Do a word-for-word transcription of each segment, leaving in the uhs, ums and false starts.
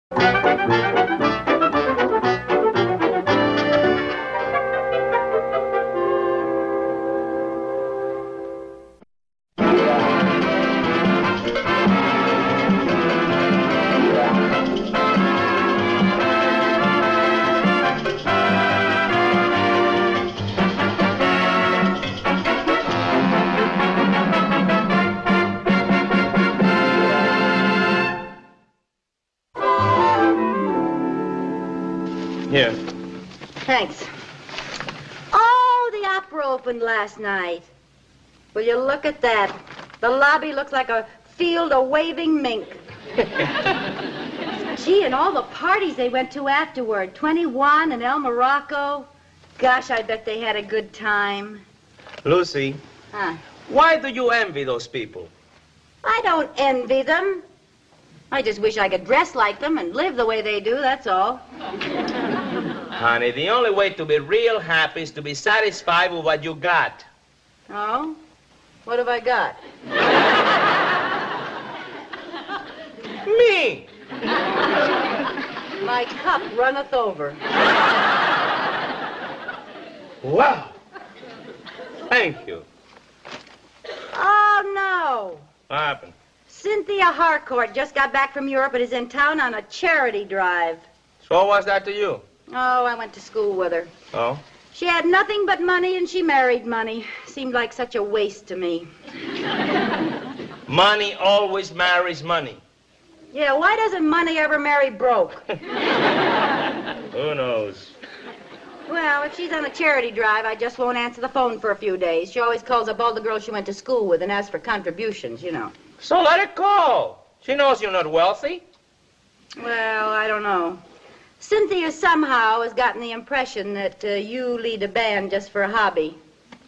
Here. Thanks. Oh, the opera opened last night. Will you look at that? The lobby looks like a field of waving mink. Gee, and all the parties they went to afterward. twenty-one and El Morocco. Gosh, I bet they had a good time. Lucy. Huh? Why do you envy those people? I don't envy them. I just wish I could dress like them and live the way they do, that's all. Honey, the only way to be real happy is to be satisfied with what you got. Oh? What have I got? Me! My cup runneth over. Wow. Thank you. Oh, no. What happened? Cynthia Harcourt just got back from Europe and is in town on a charity drive. So what was that to you? Oh, I went to school with her. Oh? She had nothing but money and she married money. Seemed like such a waste to me. Money always marries money. Yeah, why doesn't money ever marry broke? Who knows? Well, if she's on a charity drive, I just won't answer the phone for a few days. She always calls up all the girls she went to school with and asks for contributions, you know. So let it go. She knows you're not wealthy. Well, I don't know. Cynthia somehow has gotten the impression that uh, you lead a band just for a hobby.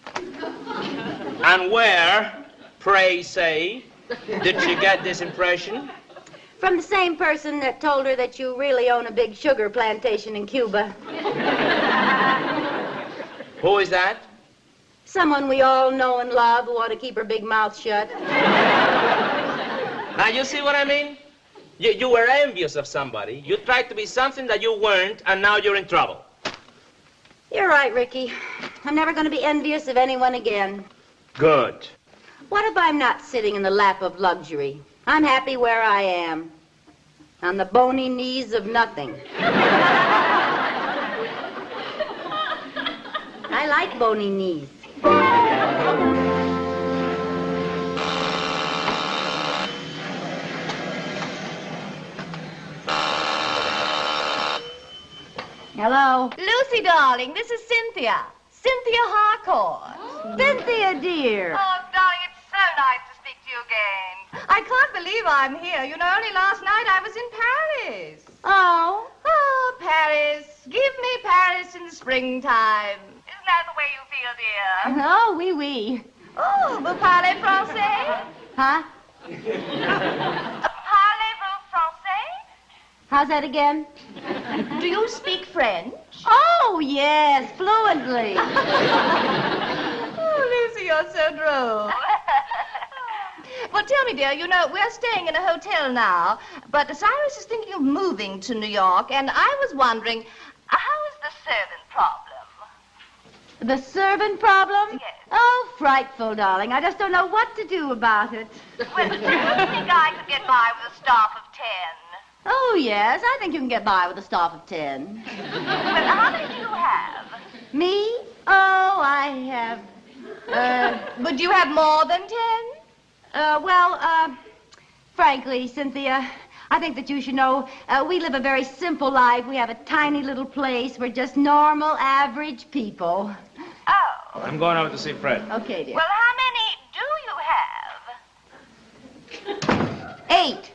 And where, pray say, did she get this impression? From the same person that told her that you really own a big sugar plantation in Cuba. Who is that? Someone we all know and love who ought to keep her big mouth shut. Now, you see what I mean? You, you were envious of somebody. You tried to be something that you weren't, and now you're in trouble. You're right, Ricky. I'm never going to be envious of anyone again. Good. What if I'm not sitting in the lap of luxury? I'm happy where I am, on the bony knees of nothing. I like bony knees. Hello? Lucy, darling, this is Cynthia. Cynthia Harcourt. Oh. Cynthia, dear. Oh, darling, it's so nice to speak to you again. I can't believe I'm here. You know, only last night I was in Paris. Oh? Oh, Paris. Give me Paris in the springtime. Isn't that the way you feel, dear? Oh, oui, oui. Oh, vous parlez français? Huh? Parlez-vous français? How's that again? Do you speak French? Oh, yes, fluently. Oh, Lucy, you're so droll. Well, tell me, dear, you know, we're staying in a hotel now, but Cyrus is thinking of moving to New York, and I was wondering, how is the servant problem? The servant problem? Yes. Oh, frightful, darling. I just don't know what to do about it. Well, do you think I could get by with a staff of ten? Oh, yes, I think you can get by with a staff of ten. Well, how many do you have? Me? Oh, I have, uh... Would you have more than ten? Uh, well, uh, frankly, Cynthia, I think that you should know uh, we live a very simple life. We have a tiny little place. We're just normal, average people. Oh. I'm going over to see Fred. Okay, dear. Well, how many do you have? Eight.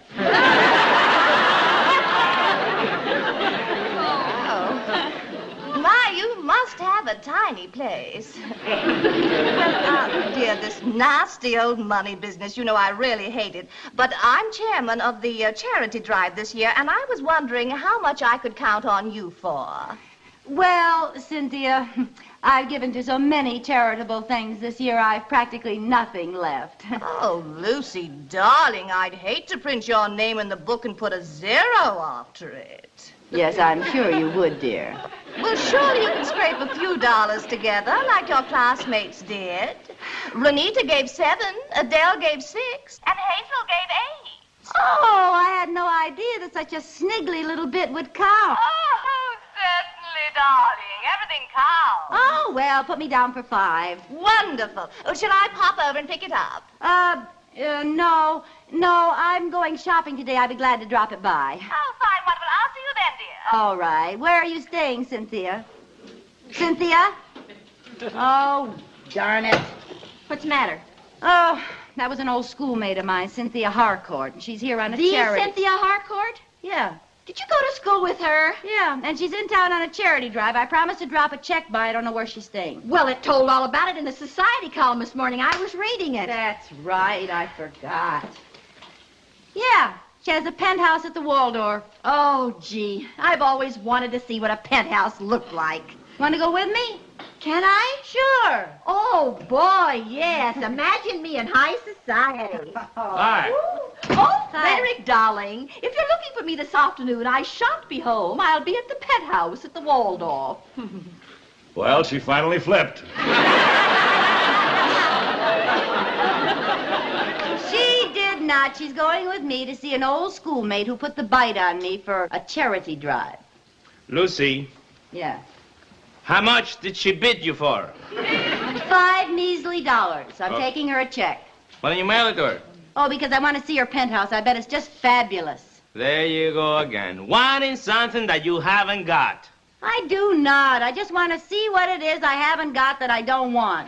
Oh. My, you must have a tiny place. Oh, dear, this nasty old money business, you know, I really hate it. But I'm chairman of the uh, charity drive this year, and I was wondering how much I could count on you for. Well, Cynthia, I've given to so many charitable things this year, I've practically nothing left. Oh, Lucy, darling, I'd hate to print your name in the book and put a zero after it. Yes, I'm sure you would, dear. Well, surely you can scrape a few dollars together like your classmates did. Renita gave seven, Adele gave six, and Hazel gave eight. Oh, I had no idea that such a sniggly little bit would count. Oh, certainly, darling. Everything counts. Oh, well, put me down for five. Wonderful. Oh, shall I pop over and pick it up? Uh, uh, no. No, I'm going shopping today. I'd be glad to drop it by. Oh, fine, wonderful. I'll see you then, dear. All right. Where are you staying, Cynthia? Cynthia? Oh, darn it. What's the matter? Oh, that was an old schoolmate of mine, Cynthia Harcourt. She's here on a The charity. Cynthia Harcourt? Yeah. Did you go to school with her? Yeah, and she's in town on a charity drive. I promised to drop a check by. I don't know where she's staying. Well, it told all about it in the society column this morning. I was reading it. That's right. I forgot. Yeah, she has a penthouse at the Waldorf. Oh, gee. I've always wanted to see what a penthouse looked like. Want to go with me? Can I? Sure. Oh, boy, yes. Imagine me in high society. Hi. Oh, Hi. Frederick, darling, if you're looking for me this afternoon, I shan't be home. I'll be at the penthouse at the Waldorf. Well, she finally flipped. She did not. She's going with me to see an old schoolmate who put the bite on me for a charity drive. Lucy, Yeah. how much did she bid you for? Five measly dollars. I'm Oh. taking her a check. Why don't you mail it to her? Oh, because I want to see her penthouse. I bet it's just fabulous. There you go again. Wanting something that you haven't got. I do not. I just want to see what it is I haven't got that I don't want.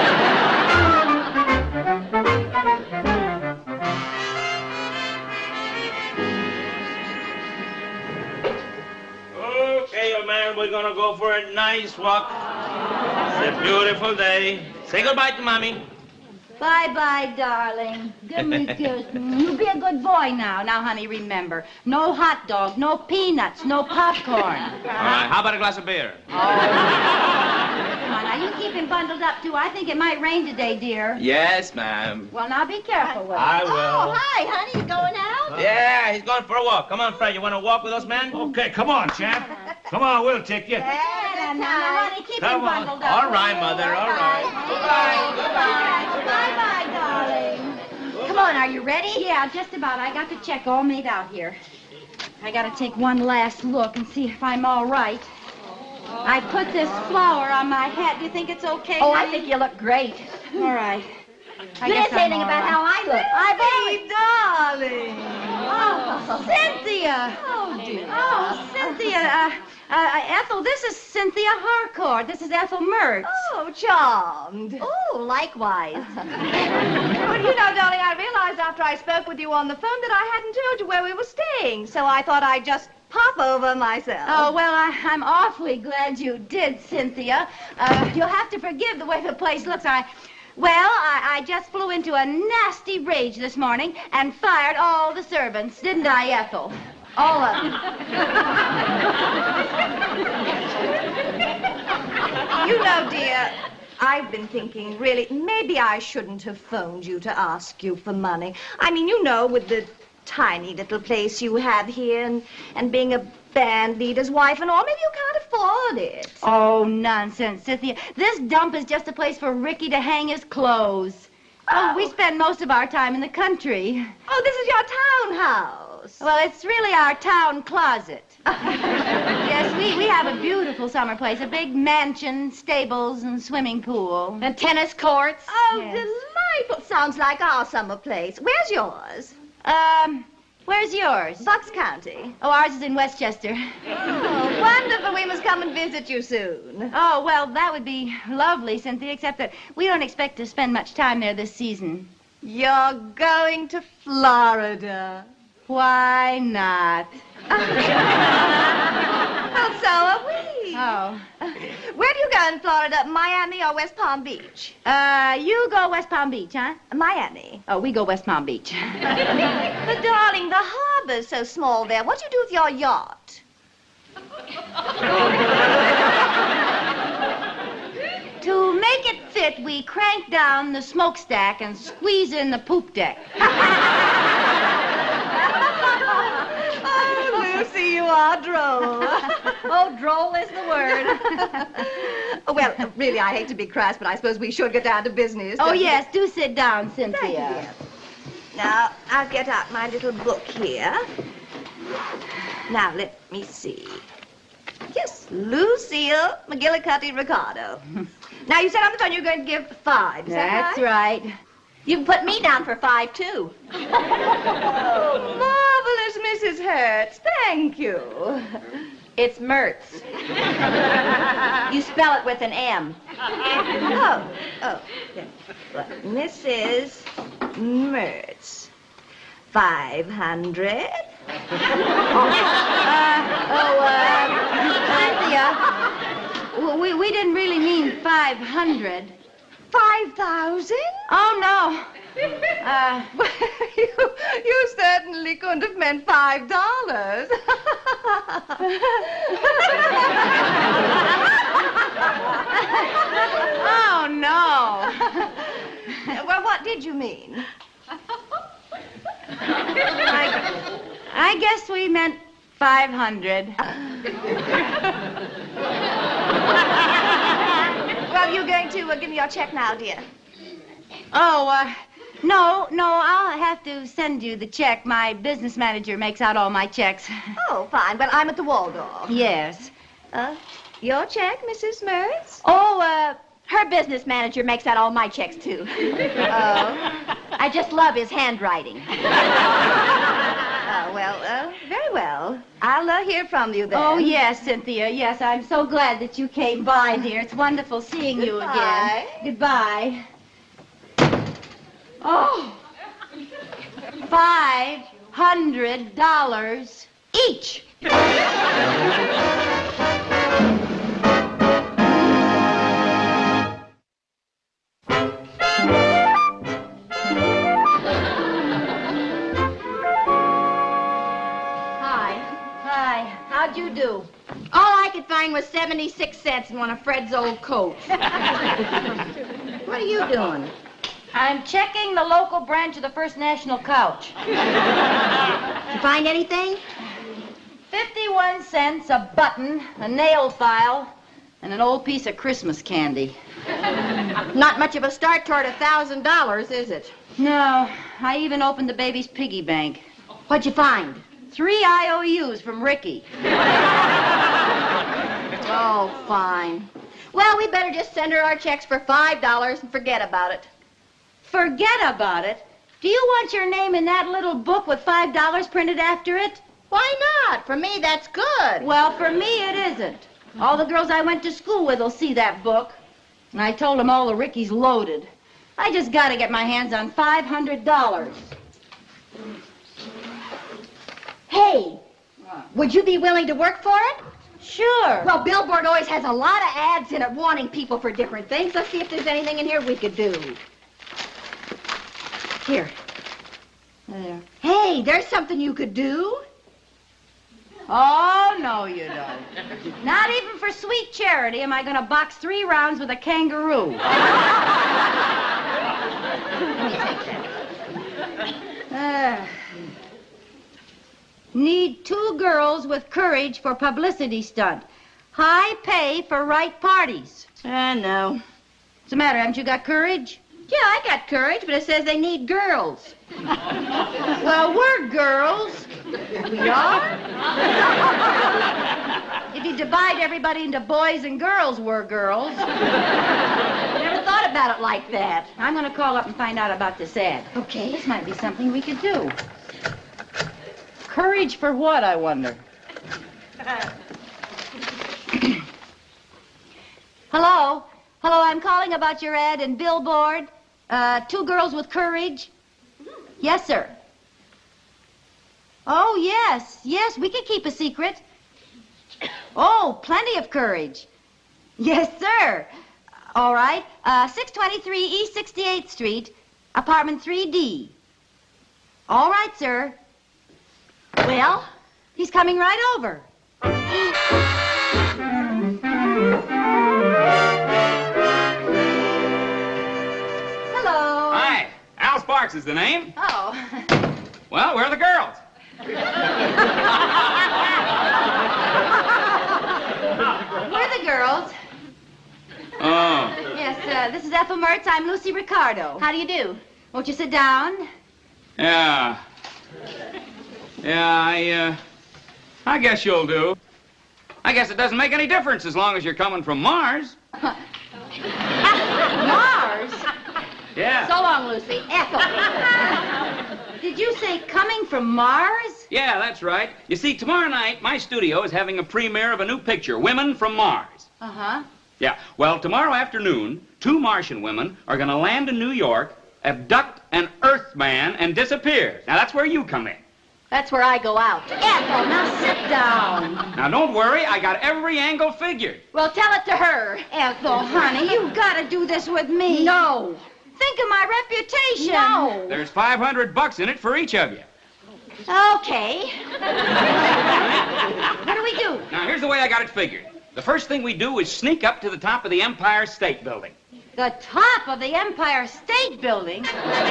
Okay, old man, we're gonna go for a nice walk. It's a beautiful day. Say goodbye to Mommy. Bye-bye, darling. Give me a kiss. You be a good boy now. Now, honey, remember. No hot dog, no peanuts, no popcorn. All right, how about a glass of beer? Come on, now, you keep him bundled up, too. I think it might rain today, dear. Yes, ma'am. Well, now, be careful with it. I Oh, will. hi, honey. You going out? Yeah, he's going for a walk. Come on, Fred. You want to walk with us, man? Okay, come on, champ. Come on, we'll take you. Yeah, now, now, honey, keep Come him on. bundled up. All right, Mother, all right. Goodbye. Bye-bye, darling. Come on, are you ready? Yeah, just about. I got the check all made out here. I got to take one last look and see if I'm all right. I put this flower on my hat. Do you think it's okay? Oh, I honey? think you look great. All right. I You guess didn't say I'm anything all about right. how I look. I've always... darling. Oh, Cynthia. Oh, dear. Oh, Cynthia. Uh, uh, Ethel, this is Cynthia Harcourt. This is Ethel Mertz. Oh, charmed. Oh, likewise. Well, you know, darling, I realized after I spoke with you on the phone that I hadn't told you where we were staying, so I thought I'd just pop over myself. Oh, well, I, I'm awfully glad you did, Cynthia. Uh, you'll have to forgive the way the place looks. I, well, I, I just flew into a nasty rage this morning and fired all the servants, didn't I, Ethel? All of them. You know, dear, I've been thinking, really, maybe I shouldn't have phoned you to ask you for money. I mean, you know, with the tiny little place you have here and, and being a band leader's wife and all, maybe you can't afford it. Oh, nonsense, Cynthia. This dump is just a place for Ricky to hang his clothes. Oh, we spend most of our time in the country. Oh, this is your townhouse. Well, it's really our town closet. Yes, we, we have a beautiful summer place, a big mansion, stables, and swimming pool. And tennis courts. Oh, Yes. delightful. Sounds like our summer place. Where's yours? Um, where's yours? Bucks County. Oh, ours is in Westchester. Oh, wonderful. We must come and visit you soon. Oh, well, that would be lovely, Cynthia, except that we don't expect to spend much time there this season. You're going to Florida. Why not? Well, so are we. Oh. Where do you go in Florida, Miami or West Palm Beach? Uh, you go West Palm Beach, huh? Miami. Oh, we go West Palm Beach. But, darling, the harbor's so small there. What do you do with your yacht? make it fit, we crank down the smokestack and squeeze in the poop deck. Oh, Lucy, you are droll. Oh, droll is the word. Oh, well, uh, really, I hate to be crass, but I suppose we should get down to business. Oh, don't we? yes, do sit down, Thank you, Cynthia. dear. Now, I'll get out my little book here. Now, let me see. Yes, Lucille McGillicuddy Ricardo. Now, you said on the phone you were going to give five. Is That's that right? right. You can put me down for five, too. Oh, marvelous, Missus Hertz. Thank you. It's Mertz. You spell it with an M. Oh, oh. Yeah. Well, Missus Mertz. Five hundred. Uh, oh, uh, Cynthia, we, we didn't really mean five hundred. Five thousand? Oh, no. Uh, you, you certainly couldn't have meant five dollars. oh, no. Well, what did you mean? I, I guess we meant five hundred. Well, you're going to uh, give me your check now, dear. Oh, uh, no, no, I'll have to send you the check. My business manager makes out all my checks. Oh, fine. Well, I'm at the Waldorf. Yes. Uh, your check, Missus Mertz? Oh, uh, her business manager makes out all my checks, too. Oh. I just love his handwriting. Oh, well, uh, very well. I'll uh, hear from you then. Oh, yes, Cynthia. Yes, I'm so glad that you came by, dear. It's wonderful seeing you Goodbye. again. Goodbye. Oh, five hundred dollars each. How'd you do? All I could find was seventy-six cents in one of Fred's old coats. What are you doing? I'm checking the local branch of the First National Couch. Did you find anything? fifty-one cents, a button, a nail file, and an old piece of Christmas candy. Not much of a start toward a thousand dollars, is it? No, I even opened the baby's piggy bank. What'd you find? Three I O Us from Ricky. Oh, fine. Well, we better just send her our checks for five dollars and forget about it. Forget about it? Do you want your name in that little book with five dollars printed after it? Why not? For me, that's good. Well, for me, it isn't. All the girls I went to school with will see that book. And I told them all the Ricky's loaded. I just got to get my hands on five hundred dollars. Hey, would you be willing to work for it? Sure. Well, Billboard always has a lot of ads in it wanting people for different things. Let's see if there's anything in here we could do. Here. There. Hey, there's something you could do. Oh, no, you don't. Not even for sweet charity am I going to box three rounds with a kangaroo. uh, need two girls with courage for publicity stunt. High pay for right parties. Uh, no. What's the matter? Haven't you got courage? Yeah, I got courage, but it says they need girls. Well, we're girls. We are? If you divide everybody into boys and girls, we're girls. I never thought about it like that. I'm going to call up and find out about this ad. Okay. This might be something we could do. Courage for what, I wonder? Hello? Hello, I'm calling about your ad in Billboard. Uh, two girls with courage. Yes, sir. Oh, yes, yes, we can keep a secret. Oh, plenty of courage. Yes, sir. All right. Uh, six twenty-three East sixty-eighth Street, apartment three D. All right, sir. Well, he's coming right over. Sparks is the name. Oh. Well, where are the girls? We're the girls. Oh. Yes, uh, this is Ethel Mertz. I'm Lucy Ricardo. How do you do? Won't you sit down? Yeah. Yeah, I, uh, I guess you'll do. I guess it doesn't make any difference as long as you're coming from Mars. Mars? Yeah. So long, Lucy. Ethel. Did you say coming from Mars? Yeah, that's right. You see, tomorrow night, my studio is having a premiere of a new picture, Women from Mars. Uh-huh. Yeah, well, tomorrow afternoon, two Martian women are going to land in New York, abduct an Earthman, and disappear. Now, that's where you come in. That's where I go out. Ethel, now sit down. Now, don't worry, I got every angle figured. Well, tell it to her. Ethel, honey, you've got to do this with me. No. Think of my reputation. No. There's five hundred bucks in it for each of you. Okay. What do we do? Now, here's the way I got it figured. The first thing we do is sneak up to the top of the Empire State Building. The top of the Empire State Building?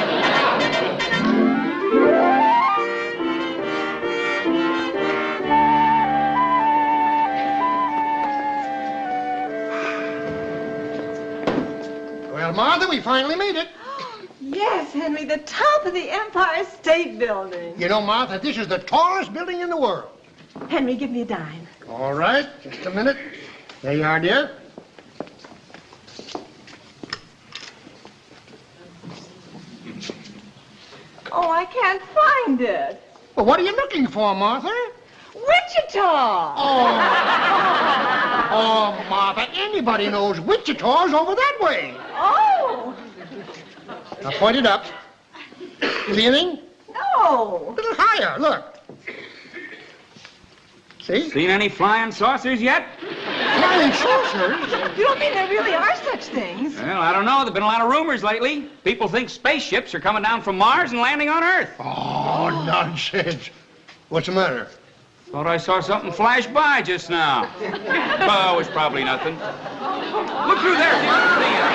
Well, Martha, we finally made it. Yes, Henry, the top of the Empire State Building. You know, Martha, this is the tallest building in the world. Henry, give me a dime. All right, just a minute. There you are, dear. Oh, I can't find it. Well, what are you looking for, Martha? Wichita! Oh, oh, Martha, anybody knows Wichita's over that way. Oh! Now, point it up. See anything? No. A little higher, look. See? Seen any flying saucers yet? Flying saucers? You don't mean there really are such things? Well, I don't know. There've been a lot of rumors lately. People think spaceships are coming down from Mars and landing on Earth. Oh, nonsense. What's the matter? Thought I saw something flash by just now. Oh, it's probably nothing. Look through there. See if you can see it.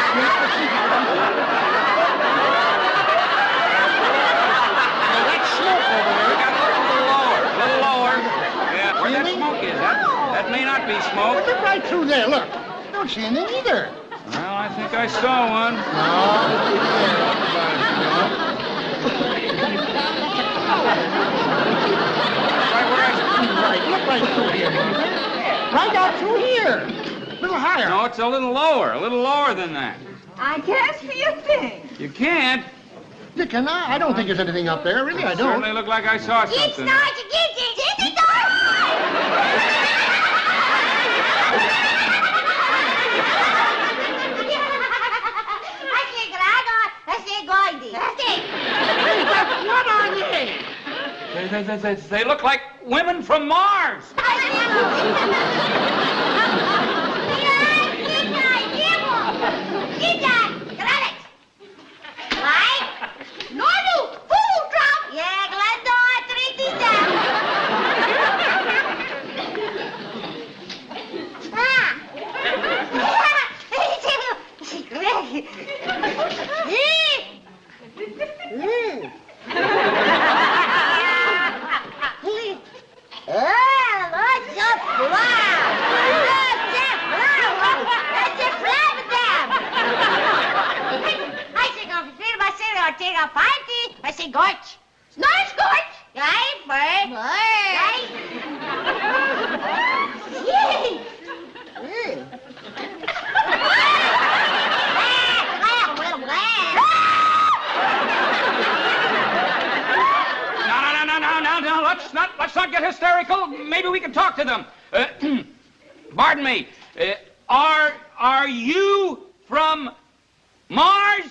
Oh, that's smoke over there. We got to look a little lower. A little lower. Yeah, where that Really? smoke is. That, that may not be smoke. Look right through there, look. Don't see anything either. Well, I think I saw one. Right, look right through here, Martha. Right out through here. A little higher. No, it's a little lower. A little lower than that. I can't see a thing. You can't. Dick, can I? I don't think there's anything up there. Really, I don't. Certainly looked like I saw something. What are they? They, they, they, they, they look like women from Mars. Let's not get hysterical. Maybe we can talk to them. Uh, pardon me. Uh, are are you from Mars?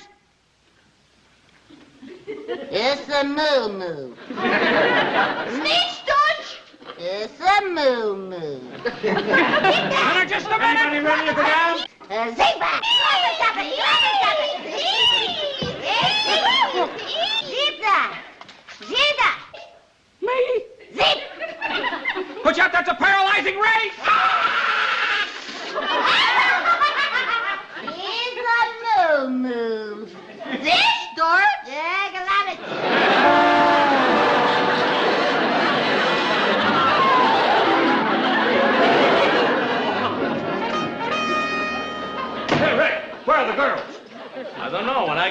It's a moo-moo. Sneeze-Dutch! It's a moo-moo. Now, just a minute. Anybody ready to go down? A zebra! Zebra! Zebra! Me? Zip! Watch out, that's a paralyzing ray! It's a moo-moo. This door? Yeah.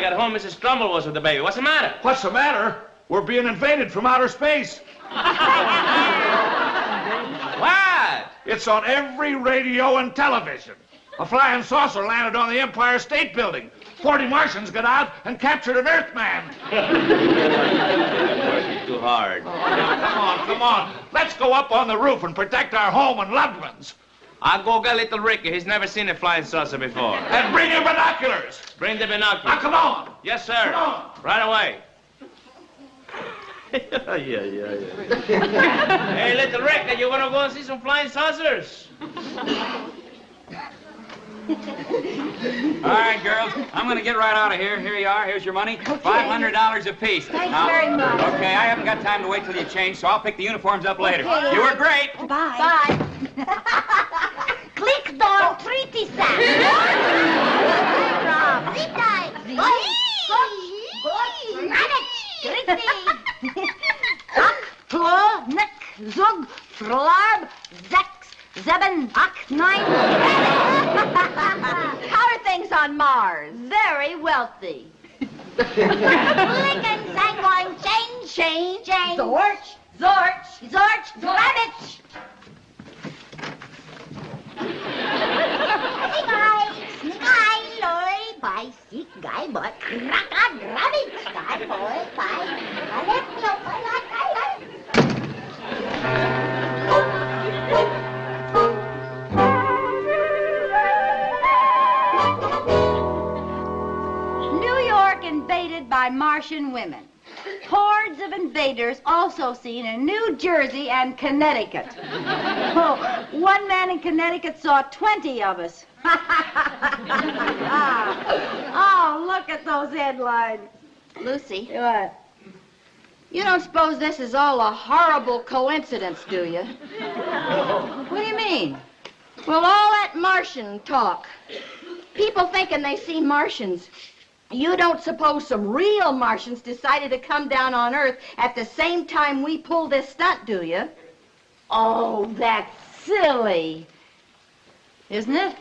got home, Missus Trumbull was with the baby. What's the matter? What's the matter? We're being invaded from outer space. What? It's on every radio and television. A flying saucer landed on the Empire State Building. Forty Martians got out and captured an Earthman. Working too hard. Oh, come on, come on. Let's go up on the roof and protect our home and loved ones. I'll go get little Ricky. He's never seen a flying saucer before. And bring your binoculars. Bring the binoculars. Now, come on. Yes, sir. Come on. Right away. yeah, yeah, yeah. Hey, little Rick, you want to go and see some flying saucers? All right, girls, I'm going to get right out of here. Here you are. Here's your money. Okay. five hundred dollars apiece. Thanks Now- very much. Okay, I haven't got time to wait till you change, so I'll pick the uniforms up later. Okay. You were great. Bye. Bye. Click door treaty sack. Zip tie. Ak, klo, nek, zug, flarb, zex, zeben, ak, nine. How are things on Mars? Very wealthy. Lincoln, sanguine, change, change, change. Zorch, zorch, zorch, rabbit. Sky, sky, lorry, by sick guy, but raka, rabbit, sky, boy, by, left, look, like, New York invaded by Martian women. Hordes of invaders also seen in New Jersey and Connecticut. Oh, one man in Connecticut saw twenty of us. Oh, look at those headlines. Lucy, What? you don't suppose this is all a horrible coincidence, do you? What do you mean? Well, all that Martian talk. People thinking they see Martians. You don't suppose some real Martians decided to come down on Earth at the same time we pulled this stunt, do you? Oh, that's silly. Isn't it?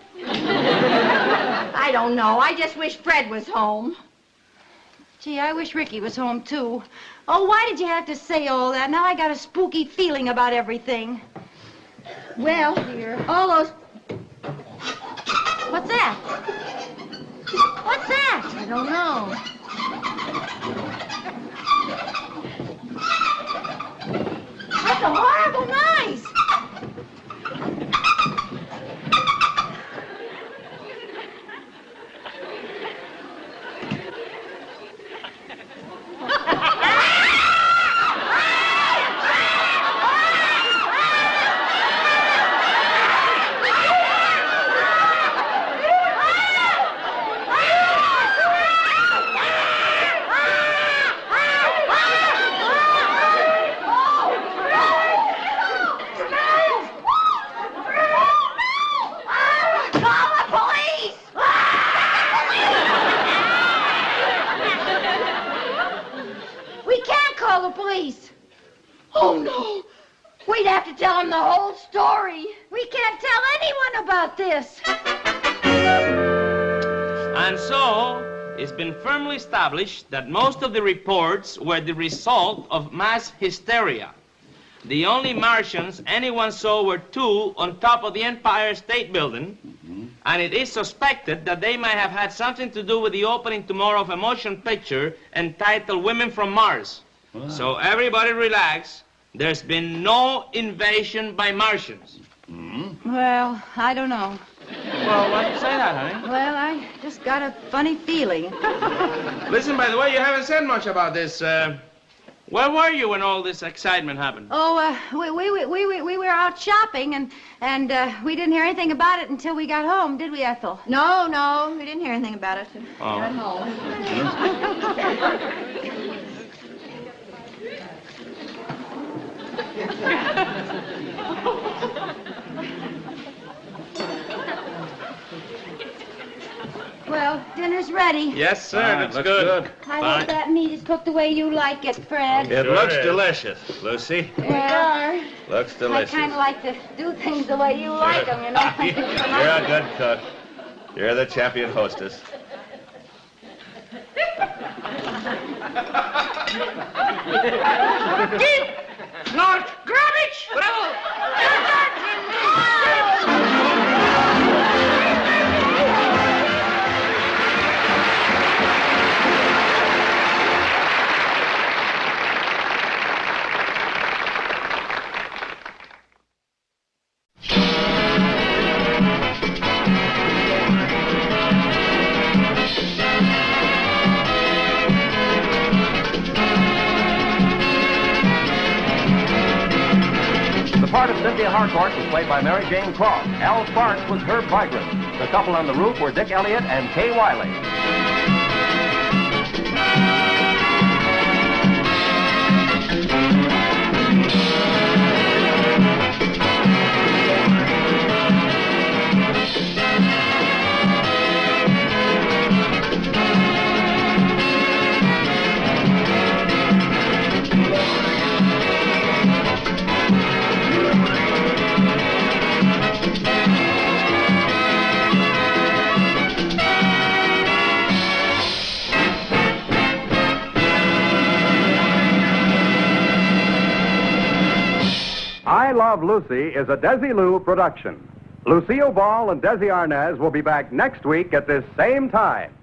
I don't know. I just wish Fred was home. Gee, I wish Ricky was home, too. Oh, why did you have to say all that? Now I got a spooky feeling about everything. Well, Dear. all those... What's that? What's that? I don't know. That's a horrible noise. Oh, no. We'd have to tell him the whole story. We can't tell anyone about this. And so, it's been firmly established that most of the reports were the result of mass hysteria. The only Martians anyone saw were two on top of the Empire State Building, mm-hmm. and it is suspected that they might have had something to do with the opening tomorrow of a motion picture entitled Women from Mars. Wow. So everybody relax. There's been no invasion by Martians. Mm-hmm. Well, I don't know. Well, why do you say that, honey? Well, I just got a funny feeling. Listen, by the way, you haven't said much about this. Uh, where were you when all this excitement happened? Oh, uh, we, we, we, we, we were out shopping, and, and uh, we didn't hear anything about it until we got home, did we, Ethel? No, no, we didn't hear anything about it. Oh. Got home. Well, dinner's ready. Yes, sir. Ah, looks, looks good. good. I Fine. hope that meat is cooked the way you like it, Fred. It Sure looks is. delicious, Lucy. Well, Looks I delicious. kind of like to do things the way you like them, you know. You're a good cook. You're the champion hostess. Deep North Garbage! Bravo! The part of Cynthia Harcourt was played by Mary Jane Croft. Al Sparks was Herb Vigran. The couple on the roof were Dick Elliott and Kay Wiley. I Love Lucy is a Desilu production. Lucille Ball and Desi Arnaz will be back next week at this same time.